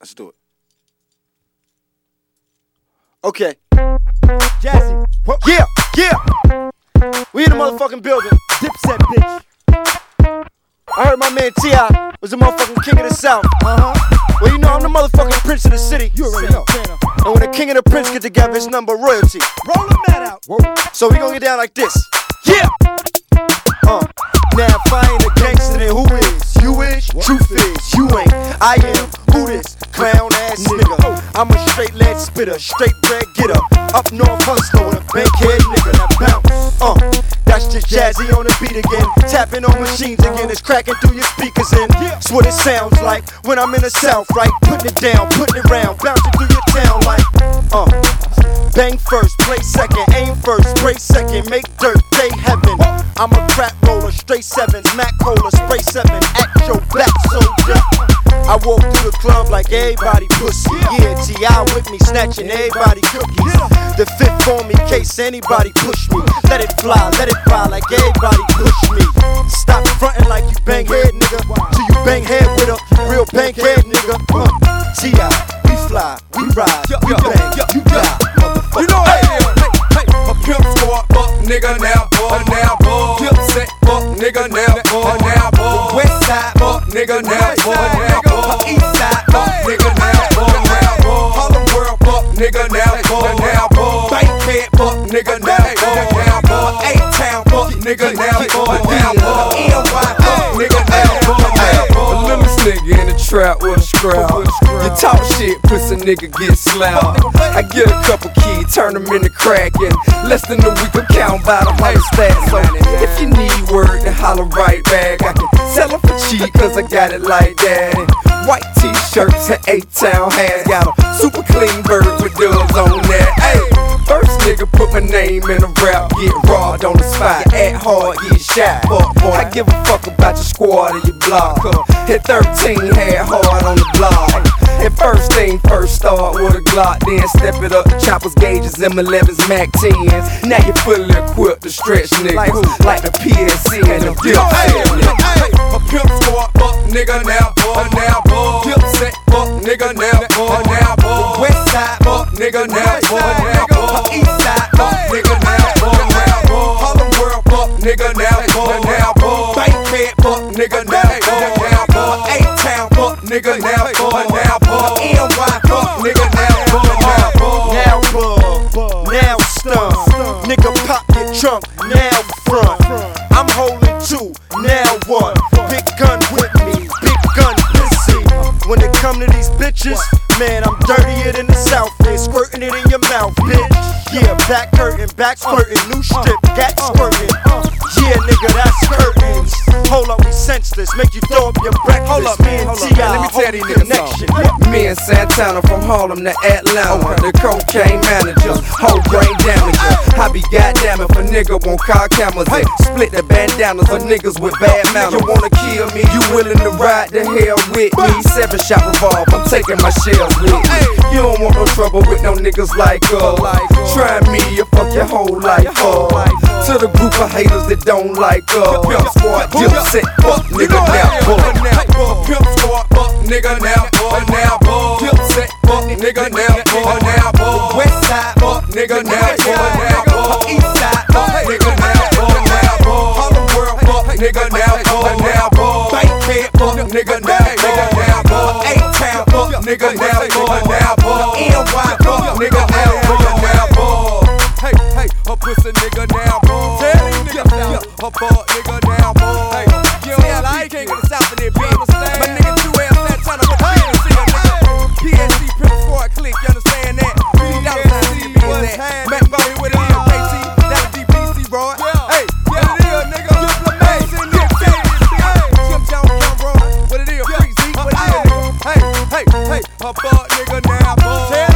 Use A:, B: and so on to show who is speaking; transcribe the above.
A: Let's do it. Okay.
B: Jazzy.
A: Yeah, yeah. We in the motherfucking building.
B: Dipset, bitch.
A: I heard my man T.I. was the motherfucking king of the South. Well, you know I'm the motherfucking prince of the city.
B: You already know.
A: And when the king and the prince get together, it's number royalty.
B: Roll the mat out. Whoa.
A: So we gonna get down like this. Yeah. Now if I ain't a gangster, then who is? You is? Truth is, you ain't. I am. Who this? Clown ass nigga. I'm a straight lead spitter, straight bread getter. Up north hustler with a bankhead nigga. Now bounce. That's just Jazzy on the beat again. Tapping on machines again. It's cracking through your speakers in. That's what it sounds like when I'm in the South, right? Putting it down, putting it round, bouncing through your town like bang first, play second, aim first, spray second, make dirt, day heaven. I'm a crap roller, straight sevens, Mac Cola, spray seven, act your back soldier. I walk through the club like everybody pussy. Yeah, T.I. with me, snatching everybody cookies. The fifth for me, case anybody push me. Let it fly like everybody push me. Stop frontin' like you bang head, nigga. Till you bang head with a real bang head, nigga. T.I., we fly, we ride, we bang, you die.
C: You know what a pimp squad, fuck nigga now, boy. Dipset, fuck nigga now, boy. West side, fuck nigga now, boy. East side, fuck nigga now, boy. Harlem world, fuck nigga now, boy. Bankhead, fuck nigga now, boy. A-Town, fuck nigga now, boy. NY, fuck nigga now, boy. A little nigga in the trap with a scrap. You talk shit, pussy nigga get slammed. I get a couple keys, turn them into crack, and less than a week I'm counting by the 100 stats. So if you need word, then holler right back. I can sell it for cheap, cause I got it like that. And white t-shirts and A-Town hats. Got a super clean bird with dubs on that. Hey, first nigga put my name in a rap, get robbed on the spot, act hard, get shot. Fuck boy, I give a fuck about your squad or your block. Hit 13, had hard on the block. And first thing first, start with a Glock, then step it up to choppers, gauges, M11s, Mac 10s. Now you fully equipped to stretch niggas like the PSC and the Dipset. A pimp squad, fuck nigga now, boy. Dipset, fuck nigga now, boy. West side, fuck nigga now, boy. East side, fuck nigga now, boy. Harlem world, fuck nigga now, boy. Bankhead, fuck nigga now, boy. A-Town, fuck nigga now, boy. NY, fuck nigga now, boy.
A: Now bug, now stump. Nigga pop your trunk, now front. I'm holding two, now one. Big gun with me, big gun busy. When it come to these bitches, man, I'm dirtier than the South is. Squirting it in your mouth, bitch. Yeah, back hurting, back squirting, new strip, gat squirting. Yeah, nigga, that's curtains. Hold up, we senseless, make you throw up your breakfast.
C: Hold up,
A: me and T.I.
C: let me tell these niggas
A: connection.
C: something. Me and Santana from Harlem to Atlanta, the cocaine managers, whole brain damager. I be goddamn if a nigga won't call cameras and split the bandanas for niggas with bad manners. You wanna kill me, you willing to ride the hell with me. 7-shot revolve, I'm taking my shells with me. You don't want no trouble with no niggas like us. Try me, you fuck your whole life up. To the group of haters that don't like us. Pimp squad, Dipset, fuck nigga now, boy. Pimp squad, fuck nigga now, boy. Dipset, fuck nigga now, boy. West side, fuck nigga now, boy. East side, fuck nigga now, boy. Harlem world, fuck nigga now, boy. Bankhead, fuck nigga now, boy. A-Town, fuck nigga now, boy. NY, fuck nigga now, boy. Hey, her pussy nigga now, boy. Tell these niggas now, her fuck nigga now, boy. Hey, you don't like king of the South in there, bitch. My nigga 2L Santana with the PNC, nigga. PNC Pimp Squad click, you understand that? $3 that. Mac Bowie with it is, KT, down to DPC, bro. Hey, what it is, nigga? Hey, Tim Jones, come wrong. What it is, Free Z, what it is, nigga? Hey, her fuck nigga now, boy.